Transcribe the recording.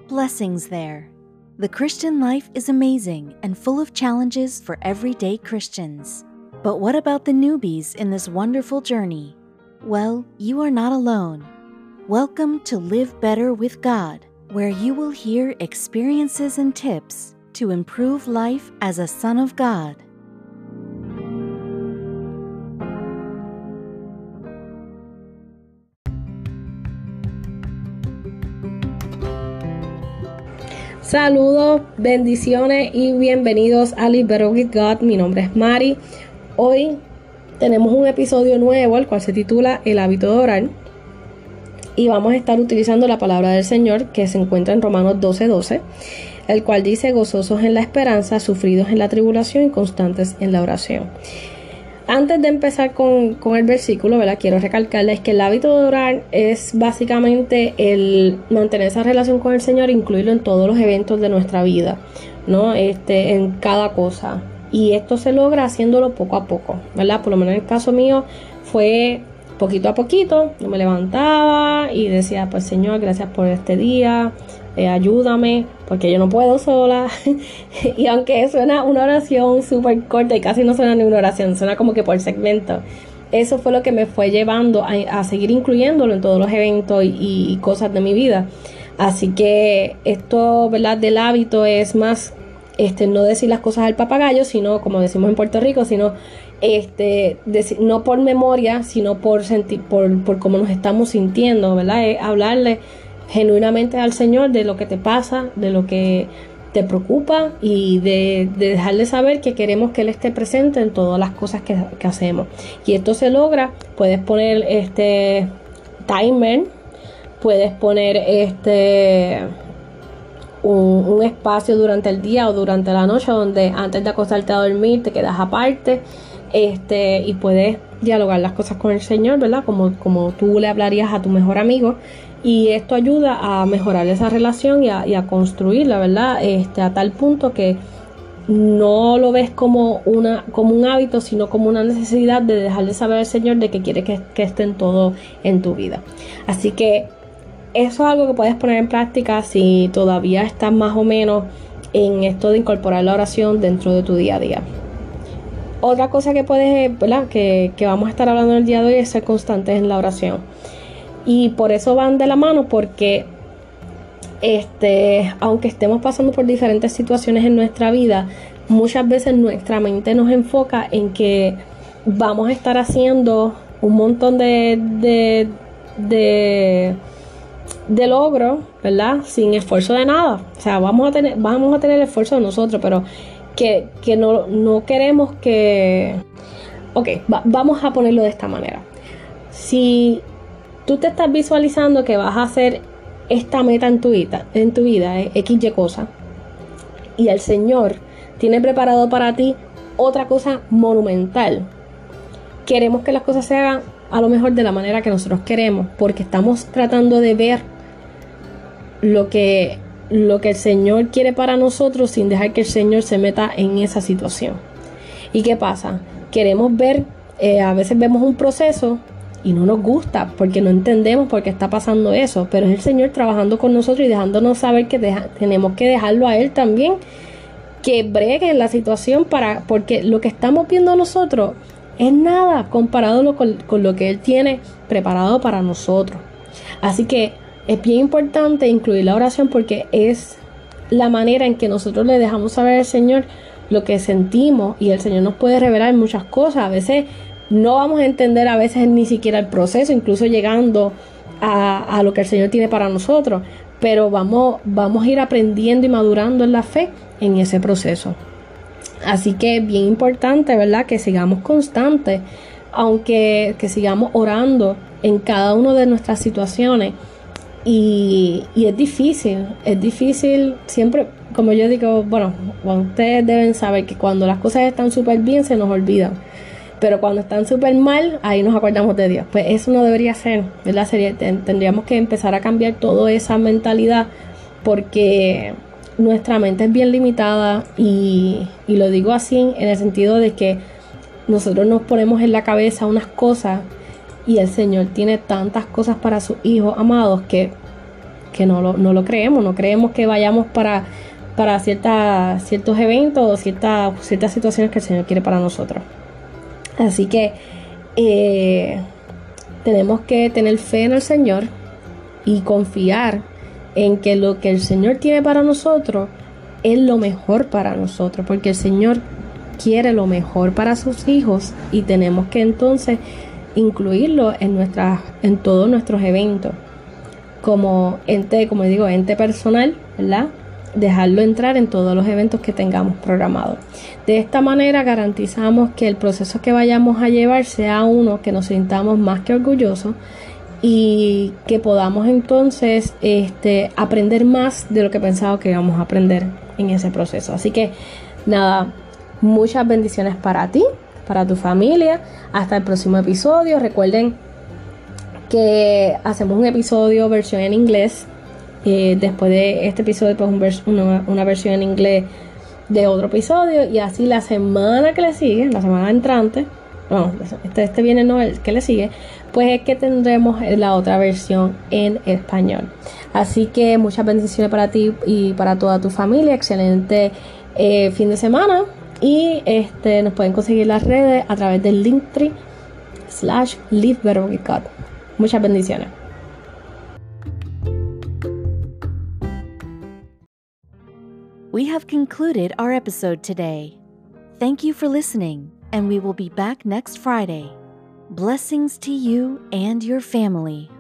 blessings there. The Christian life is amazing and full of challenges for everyday Christians. But what about the newbies in this wonderful journey? Well, you are not alone. Welcome to Live Better with God, where you will hear experiences and tips to improve life as a son of God. Saludos, bendiciones y bienvenidos a Live Better with God. Mi nombre es Mari. Hoy tenemos un episodio nuevo, el cual se titula El hábito de orar. Y vamos a estar utilizando la palabra del Señor que se encuentra en Romanos 12:12, el cual dice: gozosos en la esperanza, sufridos en la tribulación y constantes en la oración. Antes de empezar con el versículo, ¿verdad? Quiero recalcarles que el hábito de orar es básicamente el mantener esa relación con el Señor, incluirlo en todos los eventos de nuestra vida, ¿no? En cada cosa. Y esto se logra haciéndolo poco a poco, ¿verdad? Por lo menos en el caso mío fue poquito a poquito. Yo me levantaba y decía: pues Señor, gracias por este día, ayúdame, porque yo no puedo sola. Y aunque suena una oración súper corta y casi no suena ni una oración, suena como que por segmento, eso fue lo que me fue llevando a seguir incluyéndolo en todos los eventos y cosas de mi vida. Así que esto, ¿verdad?, del hábito es más no decir las cosas al papagayo, sino, como decimos en Puerto Rico, sino no por memoria, sino por sentir, por cómo nos estamos sintiendo, ¿verdad? Hablarle genuinamente al Señor de lo que te pasa, de lo que te preocupa, y de dejarle saber que queremos que Él esté presente en todas las cosas que hacemos. Y esto se logra, puedes poner timer, puedes poner un espacio durante el día o durante la noche donde antes de acostarte a dormir te quedas aparte, y puedes dialogar las cosas con el Señor, ¿verdad? Como tú le hablarías a tu mejor amigo. Y esto ayuda a mejorar esa relación y a construirla, ¿verdad? A tal punto que no lo ves como un hábito, sino como una necesidad de dejarle saber al Señor de que quiere que esté en todo en tu vida. Así que eso es algo que puedes poner en práctica si todavía estás más o menos en esto de incorporar la oración dentro de tu día a día. Otra cosa que puedes, ¿verdad?, que vamos a estar hablando el día de hoy es ser constantes en la oración. Y por eso van de la mano, porque aunque estemos pasando por diferentes situaciones en nuestra vida, muchas veces nuestra mente nos enfoca en que vamos a estar haciendo un montón de logros, ¿verdad?, sin esfuerzo de nada. O sea, vamos a tener esfuerzo de nosotros, pero que no queremos que... Ok, vamos a ponerlo de esta manera. Si tú te estás visualizando que vas a hacer esta meta en tu vida, XY cosa, y el Señor tiene preparado para ti otra cosa monumental, queremos que las cosas se hagan a lo mejor de la manera que nosotros queremos, porque estamos tratando de ver lo que el Señor quiere para nosotros sin dejar que el Señor se meta en esa situación. ¿Y qué pasa? Queremos ver, a veces vemos un proceso y no nos gusta porque no entendemos por qué está pasando eso, pero es el Señor trabajando con nosotros y dejándonos saber que tenemos que dejarlo a Él también, que bregue en la situación, porque lo que estamos viendo nosotros es nada comparado con lo que Él tiene preparado para nosotros. Así que es bien importante incluir la oración, porque es la manera en que nosotros le dejamos saber al Señor lo que sentimos, y el Señor nos puede revelar muchas cosas. A veces no vamos a entender a veces ni siquiera el proceso, incluso llegando a lo que el Señor tiene para nosotros, pero vamos a ir aprendiendo y madurando en la fe en ese proceso. Así que es bien importante, ¿verdad?, que sigamos constantes, aunque que sigamos orando en cada una de nuestras situaciones. Y es difícil siempre, como yo digo, bueno, ustedes deben saber que cuando las cosas están súper bien se nos olvidan, pero cuando están súper mal, ahí nos acordamos de Dios. Pues eso no debería ser, ¿verdad? Tendríamos que empezar a cambiar toda esa mentalidad, porque nuestra mente es bien limitada, y lo digo así en el sentido de que nosotros nos ponemos en la cabeza unas cosas, y el Señor tiene tantas cosas para sus hijos amados que que no lo creemos, no creemos que vayamos para ciertos eventos o ciertas situaciones que el Señor quiere para nosotros. Así que tenemos que tener fe en el Señor y confiar en que lo que el Señor tiene para nosotros es lo mejor para nosotros, porque el Señor quiere lo mejor para sus hijos y tenemos que entonces incluirlo en todos nuestros eventos como ente personal, ¿verdad? Dejarlo entrar en todos los eventos que tengamos programados. De esta manera garantizamos que el proceso que vayamos a llevar sea uno que nos sintamos más que orgullosos y que podamos entonces aprender más de lo que pensaba que íbamos a aprender en ese proceso. Así que nada, muchas bendiciones para ti, para tu familia. Hasta el próximo episodio. Recuerden que hacemos un episodio versión en inglés. Después de este episodio, pues una versión en inglés de otro episodio. Y así la semana que le sigue, la semana entrante, bueno, este viene, no, el que le sigue, pues es que tendremos la otra versión en español. Así que muchas bendiciones para ti y para toda tu familia. Excelente fin de semana. Y nos pueden conseguir las redes a través del Linktree/LiveBetterWithGod. Muchas bendiciones. We have concluded our episode today. Thank you for listening, and we will be back next Friday. Blessings to you and your family.